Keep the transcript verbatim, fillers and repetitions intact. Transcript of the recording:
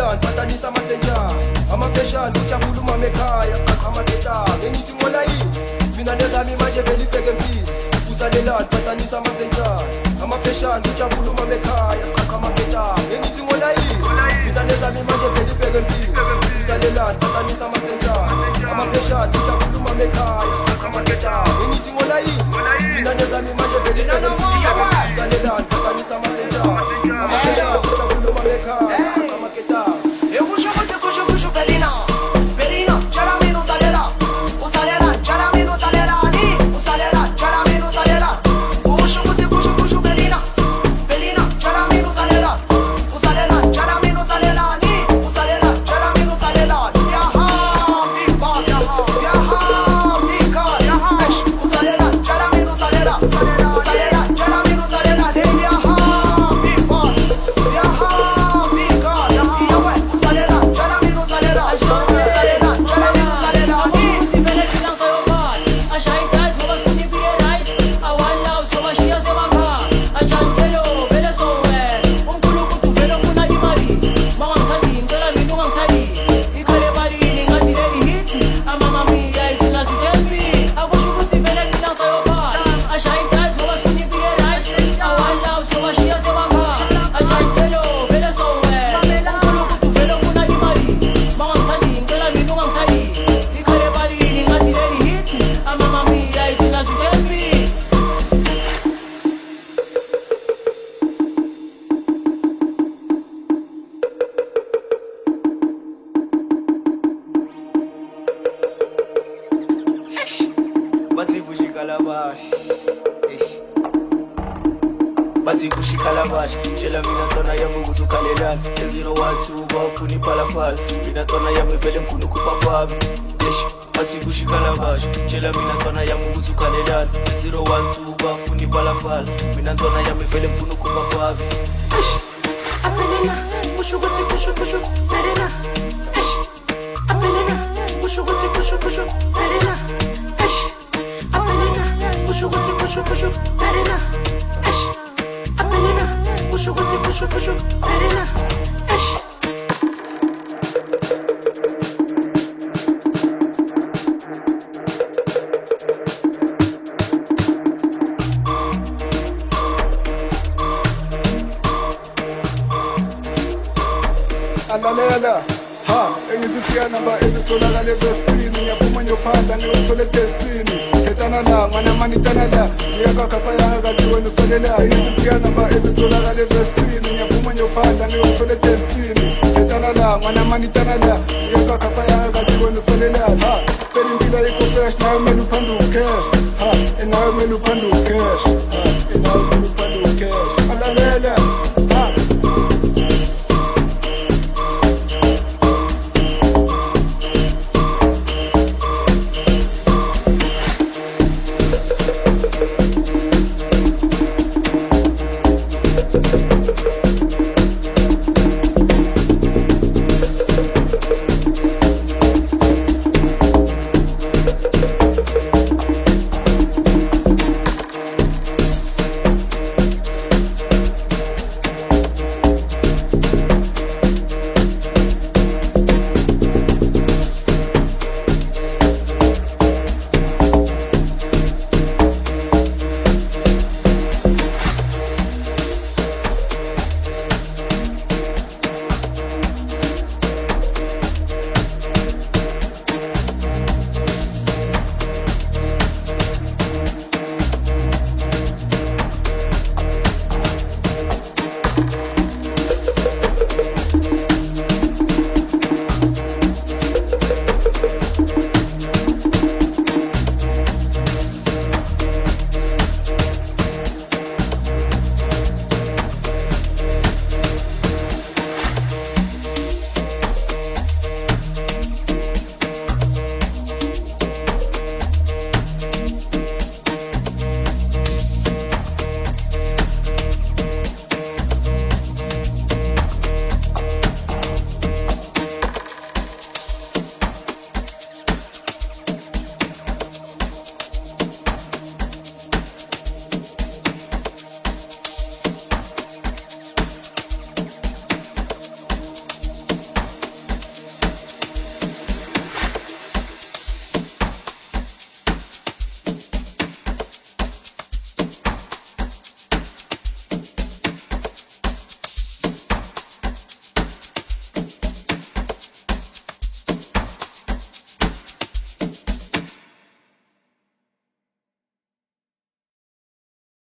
usalela phatanisa amasenja amapeshana ujakhuluma mekhaya amaketa ngithi ngona yini mina nezami manje vele ibheke empini usalela phatanisa amasenja amapeshana ujakhuluma mekhaya amaketa ngithi ngona yini mina nezami manje vele ibheke empini usalela phatanisa amasenja amapeshana ujakhuluma mekhaya amaketa ngithi ngona yini mina nezami manje vele ibheke empini usalela phatanisa amasenja amapeshana ujakhuluma mekhaya amaketa Puxa, puxa, puxa, puxa, Belina, Belina, charamino salera, o salera, charamino salera, ali, o salera, charamino salera. Puxa, puxa, puxa, puxa, Belina, Belina, charamino salera, o salera, charamino salera, ali, o salera, charamino salera. Yaha, pipa, yaha, pica, yaha, o salera, charamino salera, o salera, charamino salera, ali, yaha, pipa, yaha, pica, yaha, o salera. Bathi kushikalabash Shela mina tona yami ukuthi ukhalelani zero one two bafuna ipalafala mina tona yami vele mfuna ukupapaba Eish bathi kushikalabash Shela mina tona yami ukuthi ukhalelani zero one two bafuna ipalafala mina tona yami vele mfuna ukupapaba Eish Apelena kusho ukuthi kusho kusho Perena Eish Apelena kusho ukuthi kusho kusho Perena Eish Apelena kusho ukuthi kusho kusho Perena Eish Apelena, puxa, puxa, puxa, puxa, Perena, eish. Alalela, ha, engizifika namba ezitholakala ebesini ngiyaphuma ngiyophanda ngiyothola edensini etana la mwana mani tana la ngiyakakha yanga kati wena usalela engizifika namba ezitholakala ebesini ngiyaphuma ngiyophanda ngiyothola edensini etana la mwana mani tana la ngiyakakha yanga kati wena usalela ha phela impilo ayikho fresh nawe kumele uphande ucash ha nawe kumele uphande ucash ha nawe kumele uphande ucash alalela